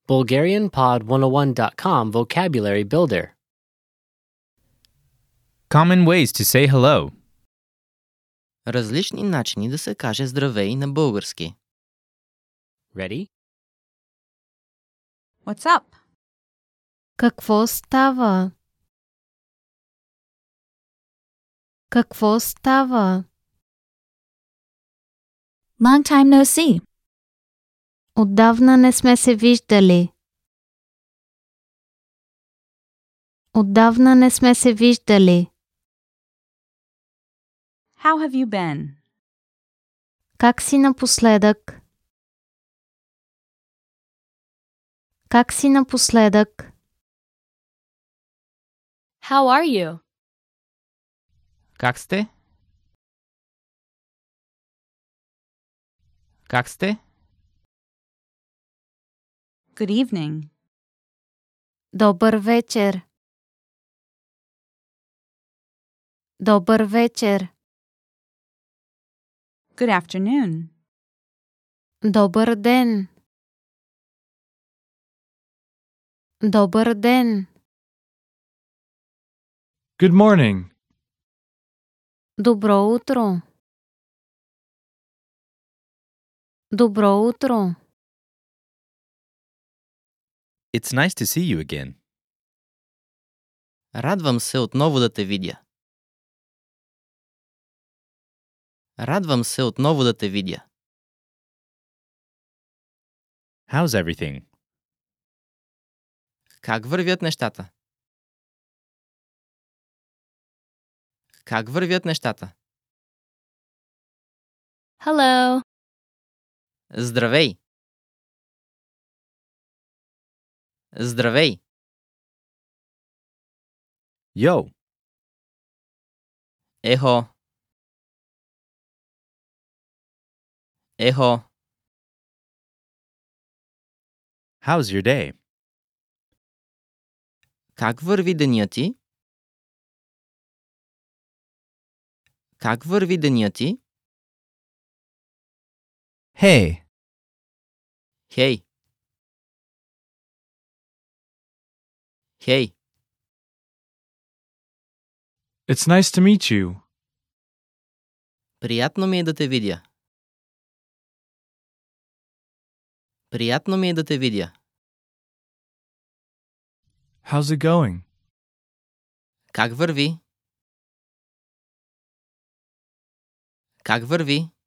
BulgarianPod101.com Vocabulary Builder. Common ways to say hello. Различни начини да се каже здравей на български. Ready? What's up? Какво става? Какво става? Long time no see. Отдавна не сме се виждали. Отдавна не сме се виждали. How have you been? Как си напоследък? Как си напоследък? How are you? Как сте? Как сте? Good evening. Добър вечер. Добър вечер. Good afternoon. Добър ден. Добър ден. Good morning. Добро утро. Добро утро. It's nice to see you again. Радвам се отново да те видя. Радвам се отново да те видя. How's everything? Как вървят нещата? Как вървят нещата? Hello. Здравей! Здравей! Yo, Ехо! Ехо! how's your day? Как върви деня ти? Как върви деня ти? Hey, Хей! Хей! It's nice to meet you. Приятно ми е да те видя. Приятно ми е да те видя. How's it going? Как върви? Как върви?